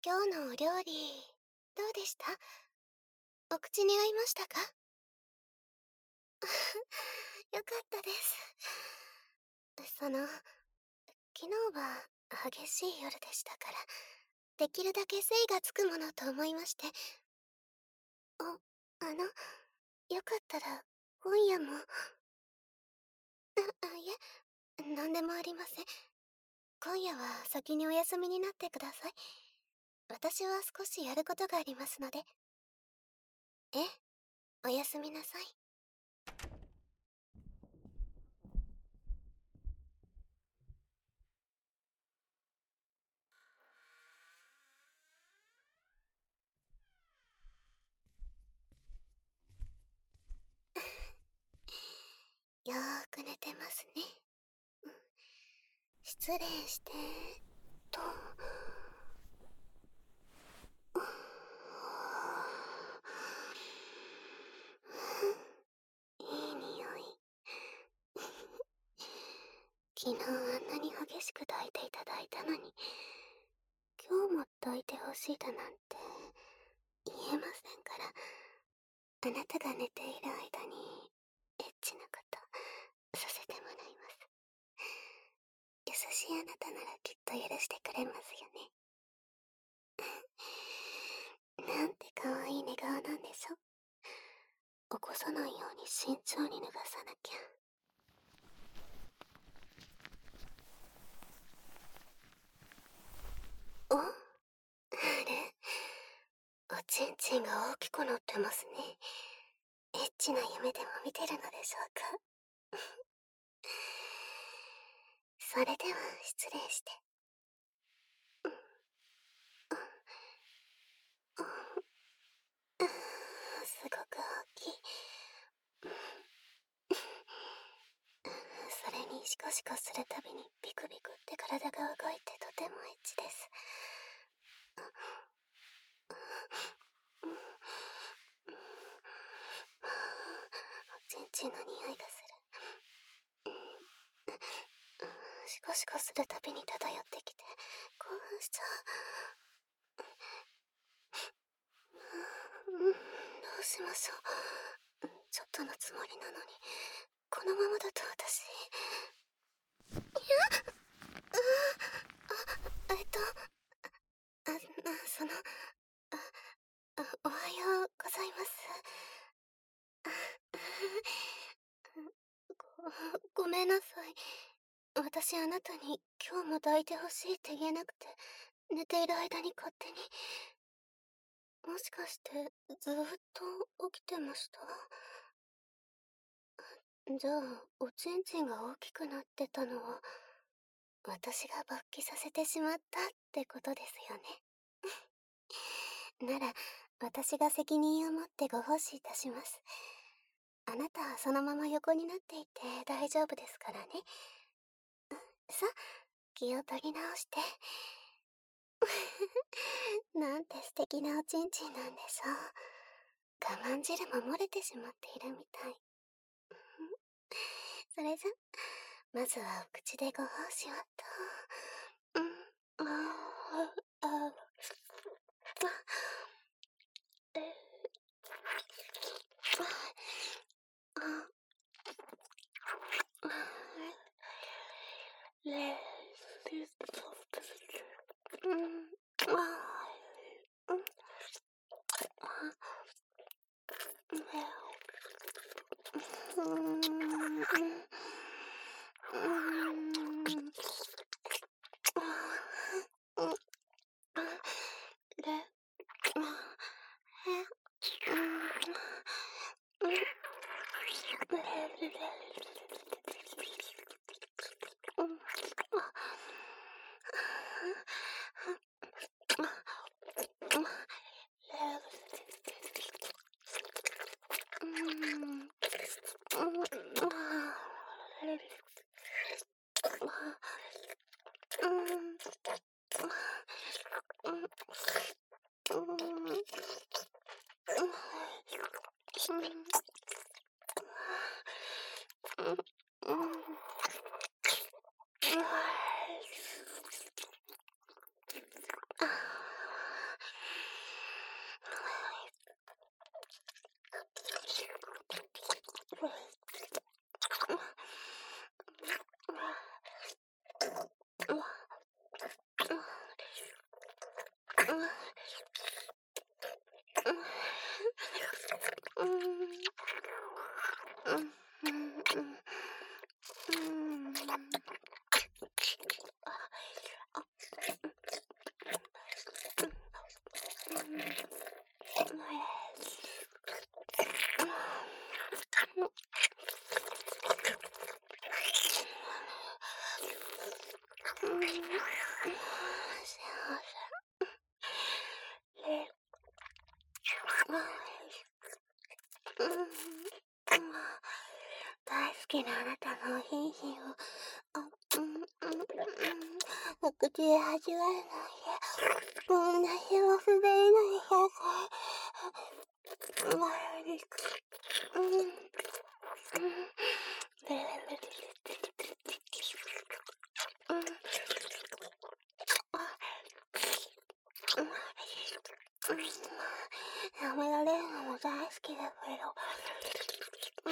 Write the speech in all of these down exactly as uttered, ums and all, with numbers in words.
今日のお料理、どうでした？お口に合いましたか？よかったです。その、昨日は激しい夜でしたから、できるだけ精がつくものと思いまして。あ、あの、よかったら、今夜も。あ、あ、いえ、なんでもありません。今夜は先にお休みになってください。私は少しやることがありますので。ええ、おやすみなさい。よーく寝てますね。うん、失礼してと。いい匂い。昨日あんなに激しく抱いていただいたのに、今日も抱いてほしいだなんて言えませんから。あなたが寝ている間にエッチなことさせてもらいます。優しいあなたならきっと許してくれますよね。なんて可愛い寝顔なんでしょ。起こさないように慎重に脱がさなきゃ。お？あれ？おちんちんが大きくなってますね。エッチな夢でも見てるのでしょうか。それでは失礼して。うん、うん、すごく大きい。それにシコシコするたびにビクビクって体が動いてとてもエッチです。おちんちんの匂いがする。シコシコするたびに漂ってきて興奮しちゃう。うん、どうしましょう。ちょっとのつもりなのに、このままだと私。いや、あ、えっと、あ、あ、その、あ、あ、おはようございます。あ、ご、ごめんなさい。私あなたに今日も抱いてほしいって言えなくて、寝ている間に勝手に。もしかしてずーっと起きてました？じゃあ、おちんちんが大きくなってたのは、私が勃起させてしまったってことですよね。なら、私が責任を持ってご奉仕いたします。あなたはそのまま横になっていて大丈夫ですからね。さ、気を取り直して。なんて素敵なおちんちんなんでしょう。我慢汁も漏れてしまっているみたい。それじゃ、まずはお口でご奉仕をと。うん、ああ、あ、え、あ、レスうん、あ、うん、うん、うん、 うん。うん。うん。うん。大好きなあなたのおひいひを、あ、うん、うん、うん、お口で味わえないで、こんな幸せでいないさか、うん、うん、うん、舐められるのも大好きだけど、うん、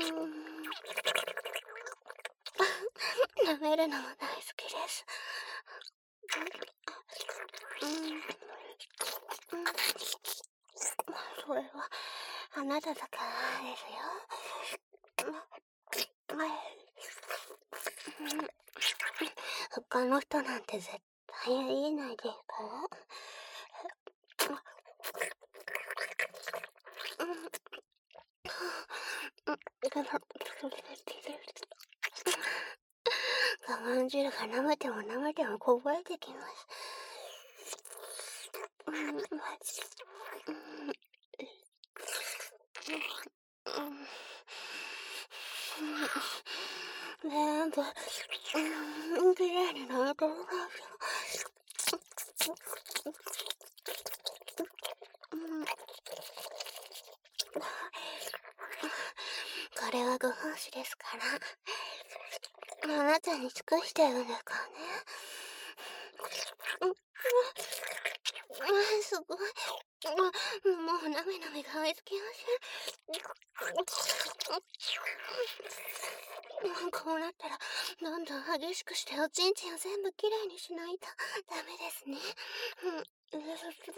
舐めるのも大好きです。うん、うん、それはあなただからですよ。他の人なんて絶対ありえないですから。我慢汁が舐めても舐めてもこぼれてきます。うん、うん、全部、うん、きれいになると思いますよ。うん、これはご奉仕ですから。あなたに尽くしてるんですからね。うん、うん、すごい。もうなめなめが追いつきません。こうなったら、どんどん激しくしておちんちんを全部きれいにしないとダメですね。うん。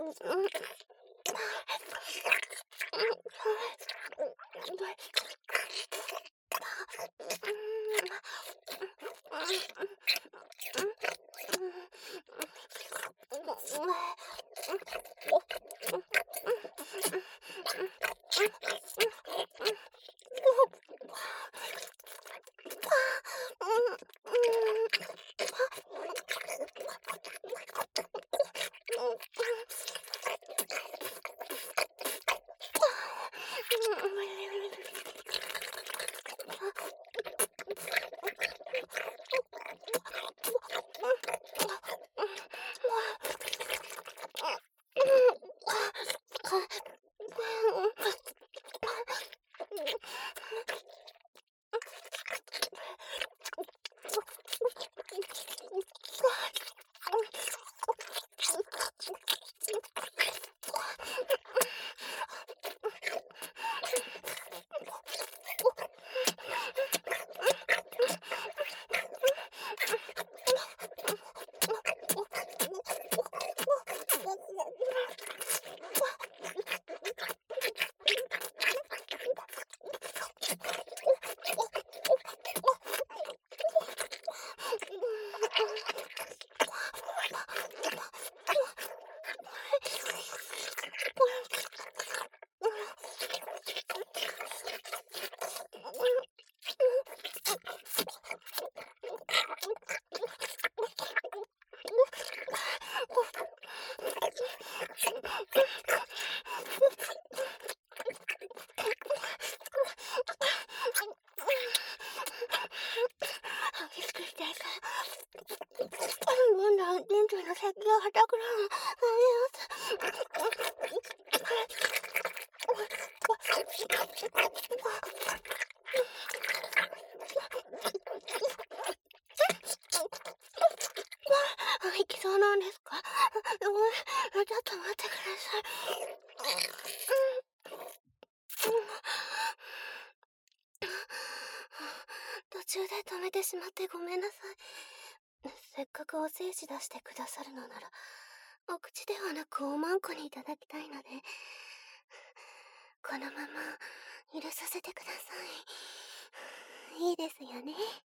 激しくしていく。どんどん人生の先が硬くなる。あ、いきそうなんですか？ごめん、ちょっと待ってください。途中で止めてしまってごめんなさい。せっかくお精子出してくださるのなら、 お口ではなくおまんこにいただきたいので、このまま許させてください。いいですよね。